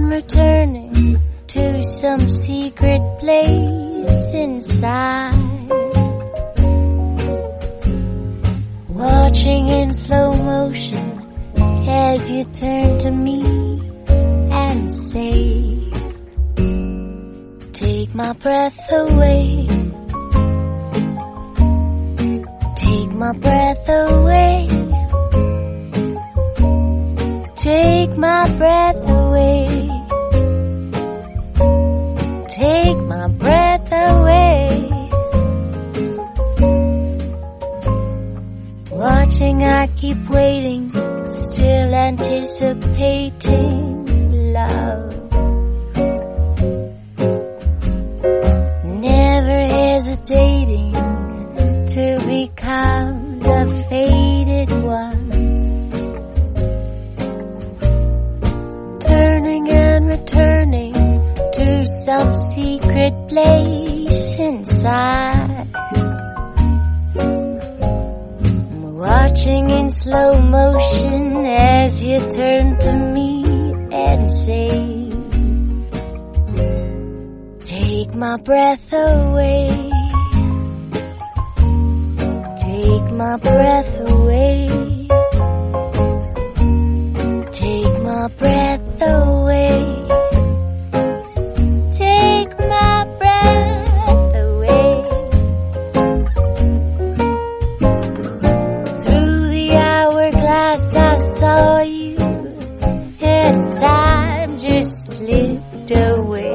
and returning to some secret place inside. Watching in slow motion as you turn to me and say, take my breath away. Take my breath away. Take my breath away. Take my breath away. Watching, I keep waiting, still anticipating love. Never hesitating to become the faded ones. Turning and returning to some secret place inside. Watching in slow motion as you turn to me and say, take my breath away. Take my breath away. Take my breath away. Take my breath away. Through the hourglass I saw you, and time just slipped away.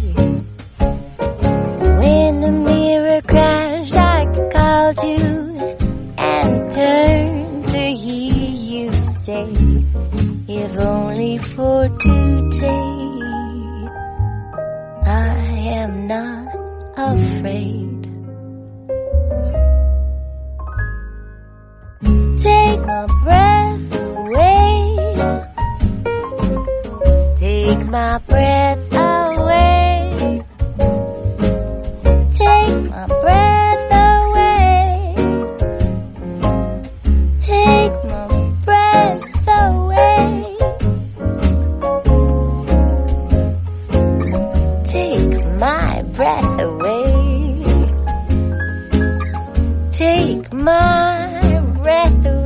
When the mirror crashed, I called you and turned to hear you say, if only for today, I am not afraid. Take my breath away. Take my breath away. Take my breath away. Take my breath away. Take my breath away. Take my breath away.